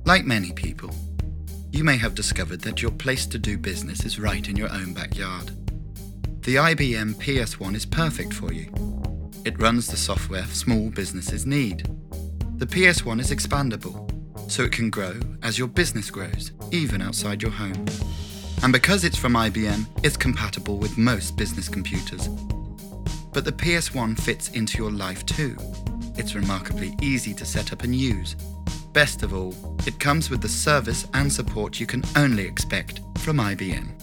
Like many people, you may have discovered that your place to do business is right in your own backyard. The IBM PS1 is perfect for you. It runs the software small businesses need. The PS1 is expandable, so it can grow as your business grows, even outside your home. And because it's from IBM, it's compatible with most business computers. But the PS1 fits into your life too. It's remarkably easy to set up and use. Best of all, it comes with the service and support you can only expect from IBM.